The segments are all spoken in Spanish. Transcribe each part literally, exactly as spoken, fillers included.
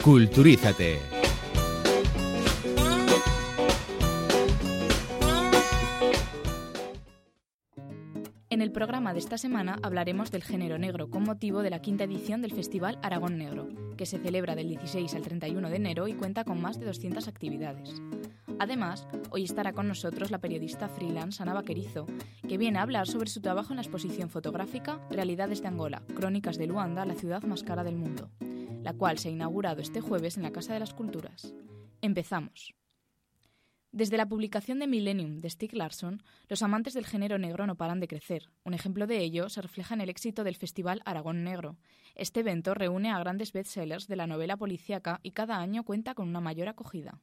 Culturízate. En el programa de esta semana hablaremos del género negro con motivo de la quinta edición del Festival Aragón Negro, que se celebra del dieciséis al treinta y uno de enero y cuenta con más de doscientas actividades. Además, hoy estará con nosotros la periodista freelance Ana Vaquerizo, que viene a hablar sobre su trabajo en la exposición fotográfica Realidades de Angola, Crónicas de Luanda, la ciudad más cara del mundo, la cual se ha inaugurado este jueves en la Casa de las Culturas. Empezamos. Desde la publicación de Millennium de Stieg Larsson, los amantes del género negro no paran de crecer. Un ejemplo de ello se refleja en el éxito del Festival Aragón Negro. Este evento reúne a grandes bestsellers de la novela policíaca y cada año cuenta con una mayor acogida.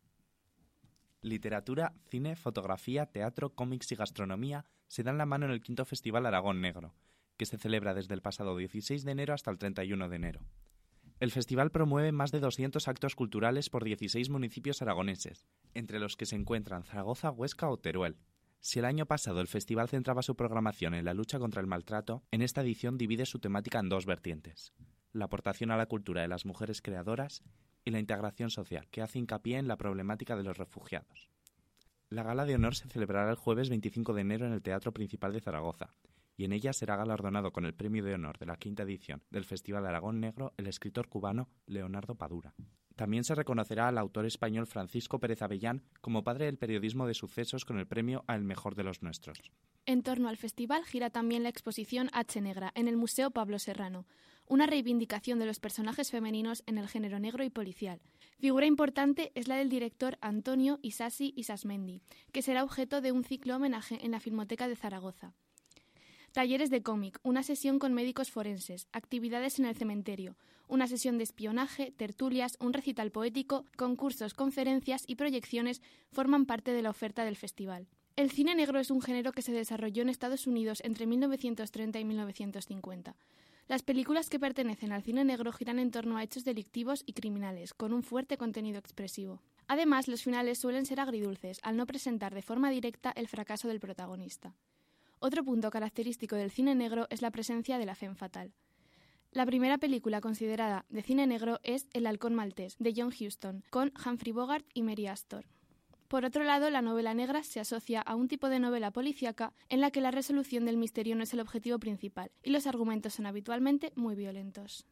Literatura, cine, fotografía, teatro, cómics y gastronomía se dan la mano en el quinto Festival Aragón Negro, que se celebra desde el pasado dieciséis de enero hasta el treinta y uno de enero. El festival promueve más de doscientos actos culturales por dieciséis municipios aragoneses, entre los que se encuentran Zaragoza, Huesca o Teruel. Si el año pasado el festival centraba su programación en la lucha contra el maltrato, en esta edición divide su temática en dos vertientes: la aportación a la cultura de las mujeres creadoras y la integración social, que hace hincapié en la problemática de los refugiados. La gala de honor se celebrará el jueves veinticinco de enero en el Teatro Principal de Zaragoza, y en ella será galardonado con el premio de honor de la quinta edición del Festival Aragón Negro el escritor cubano Leonardo Padura. También se reconocerá al autor español Francisco Pérez Avellán como padre del periodismo de sucesos con el premio a El Mejor de los Nuestros. En torno al festival gira también la exposición H Negra en el Museo Pablo Serrano, una reivindicación de los personajes femeninos en el género negro y policial. Figura importante es la del director Antonio Isasi Isasmendi, que será objeto de un ciclo homenaje en la Filmoteca de Zaragoza. Talleres de cómic, una sesión con médicos forenses, actividades en el cementerio, una sesión de espionaje, tertulias, un recital poético, concursos, conferencias y proyecciones forman parte de la oferta del festival. El cine negro es un género que se desarrolló en Estados Unidos entre mil novecientos treinta y mil novecientos cincuenta. Las películas que pertenecen al cine negro giran en torno a hechos delictivos y criminales, con un fuerte contenido expresivo. Además, los finales suelen ser agridulces, al no presentar de forma directa el fracaso del protagonista. Otro punto característico del cine negro es la presencia de la femme fatale. La primera película considerada de cine negro es El halcón maltés, de John Huston, con Humphrey Bogart y Mary Astor. Por otro lado, la novela negra se asocia a un tipo de novela policíaca en la que la resolución del misterio no es el objetivo principal y los argumentos son habitualmente muy violentos.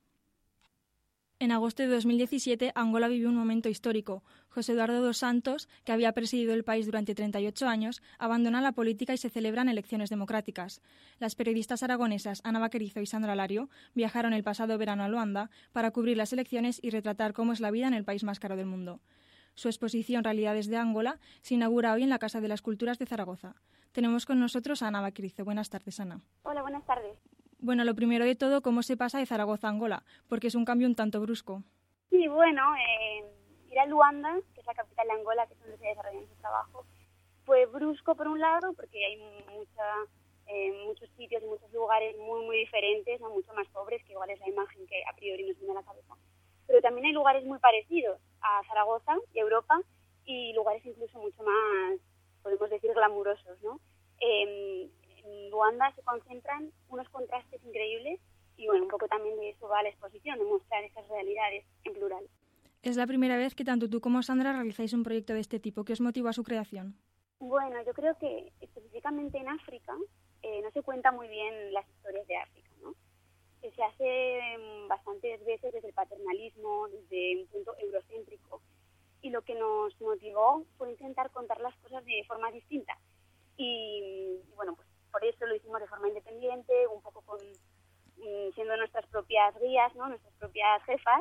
En agosto de dos mil diecisiete, Angola vivió un momento histórico. José Eduardo dos Santos, que había presidido el país durante treinta y ocho años, abandona la política y se celebran elecciones democráticas. Las periodistas aragonesas Ana Vaquerizo y Sandra Lario viajaron el pasado verano a Luanda para cubrir las elecciones y retratar cómo es la vida en el país más caro del mundo. Su exposición Realidades de Angola se inaugura hoy en la Casa de las Culturas de Zaragoza. Tenemos con nosotros a Ana Vaquerizo. Buenas tardes, Ana. Hola, buenas tardes. Bueno, lo primero de todo, ¿cómo se pasa de Zaragoza a Angola? Porque es un cambio un tanto brusco. Sí, bueno, eh, ir a Luanda, que es la capital de Angola, que es donde se desarrolla su trabajo, fue brusco por un lado, porque hay mucha, eh, muchos sitios y muchos lugares muy, muy diferentes, no mucho más pobres, que igual es la imagen que a priori nos viene a la cabeza. Pero también hay lugares muy parecidos a Zaragoza y Europa, y lugares incluso mucho más, podemos decir, glamurosos, ¿no? Eh, En Luanda se concentran unos contrastes increíbles y bueno, un poco también de eso va la exposición, de mostrar esas realidades en plural. Es la primera vez que tanto tú como Sandra realizáis un proyecto de este tipo. ¿Qué os motivó a su creación? Bueno, yo creo que específicamente en África eh, no se cuenta muy bien las historias de África, ¿no? Que se hace bastantes veces desde el paternalismo, desde un punto eurocéntrico, y lo que nos motivó fue intentar contar las cosas de forma distinta. Y, y bueno, pues por eso lo hicimos de forma independiente, un poco con siendo nuestras propias guías, ¿no? Nuestras propias jefas,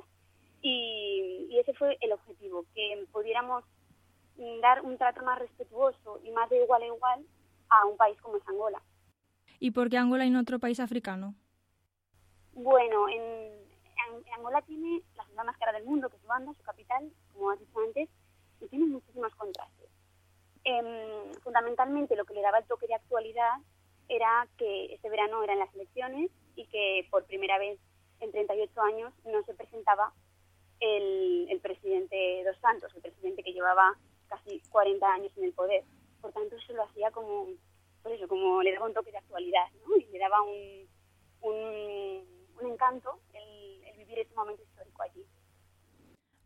y, y ese fue el objetivo, que pudiéramos dar un trato más respetuoso y más de igual a igual a un país como es Angola. ¿Y por qué Angola y no otro país africano? Bueno, en, en Angola tiene la ciudad más cara del mundo, que es Luanda, su capital, como has dicho antes, y tiene muchísimos contrastes. Eh, fundamentalmente lo que le daba el toque de actualidad era que este verano eran las elecciones y que por primera vez en treinta y ocho años no se presentaba el, el presidente Dos Santos, el presidente que llevaba casi cuarenta años en el poder. Por tanto, eso lo hacía como, pues eso, como le daba un toque de actualidad, ¿no? Y le daba un, un, un encanto el, el vivir ese momento histórico allí.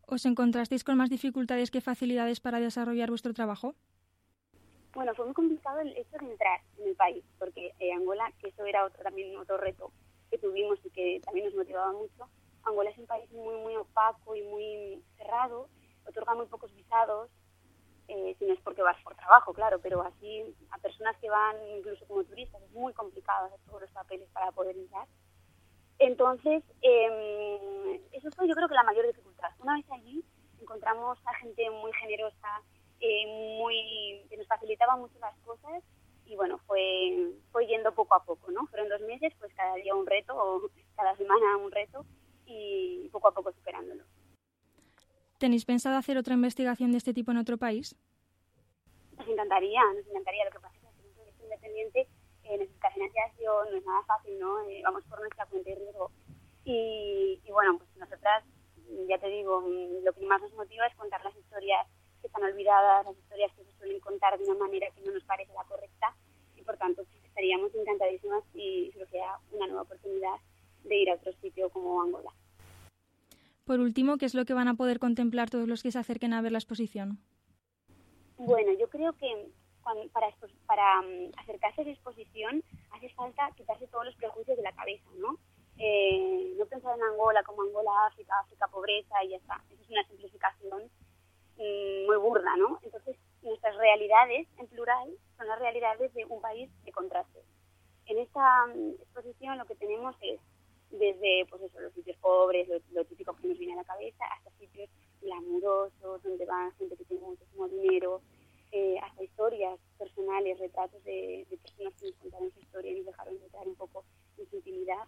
¿Os encontrasteis con más dificultades que facilidades para desarrollar vuestro trabajo? Bueno, fue muy complicado el hecho de entrar en el país, porque eh, Angola, que eso era otro, también otro reto que tuvimos y que también nos motivaba mucho, Angola es un país muy, muy opaco y muy cerrado, otorga muy pocos visados, eh, si no es porque vas por trabajo, claro, pero así a personas que van incluso como turistas es muy complicado hacer todos los papeles para poder entrar. Entonces, eh, eso fue yo creo que la mayor dificultad. Una vez allí encontramos a gente muy generosa, eh, muy que nos facilitaba mucho las cosas y bueno, fue fue yendo poco a poco, ¿no? Fueron dos meses, pues cada día un reto o cada semana un reto y poco a poco superándolo. ¿Tenéis pensado hacer otra investigación de este tipo en otro país? Nos encantaría, nos encantaría. Lo que pasa es que hacer un proyecto independiente eh, necesita financiación, no es nada fácil, ¿no? Eh, vamos por nuestra cuenta y riesgo. Y, y bueno, pues nosotras, ya te digo, lo que más nos motiva es contar las historias que están olvidadas, las historias que se suelen contar de una manera que no nos parece la correcta y por tanto pues, estaríamos encantadísimas si surgiera una nueva oportunidad de ir a otro sitio como Angola. Por último, ¿qué es lo que van a poder contemplar todos los que se acerquen a ver la exposición? Bueno, yo creo que cuando, para, para um, acercarse a la exposición hace falta quitarse todos los prejuicios de la cabeza, ¿no? Eh, no pensar en Angola como Angola, África, África, pobreza y ya está. Eso es una simplificación mmm, muy burda, ¿no? Entonces, nuestras realidades, en plural, son las realidades de un país de contrastes. En esta um, exposición lo que tenemos es desde pues eso, los sitios pobres, lo, lo típico que nos viene a la cabeza, hasta sitios glamurosos, donde va gente que tiene muchísimo dinero, eh, hasta historias personales, retratos de, de personas que nos contaron su historia y nos dejaron entrar un poco en su intimidad,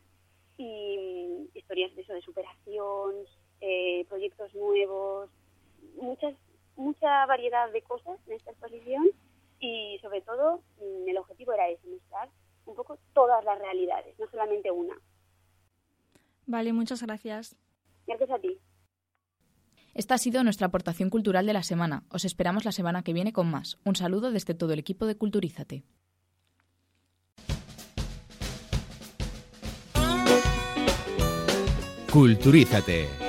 y um, historias de eso, de superación, eh, proyectos nuevos, muchas mucha variedad de cosas en esta exposición y sobre todo um, el objetivo era ese, mostrar un poco todas las realidades, no solamente una. Vale, muchas gracias. Gracias a ti. Esta ha sido nuestra aportación cultural de la semana. Os esperamos la semana que viene con más. Un saludo desde todo el equipo de Culturízate. Culturízate.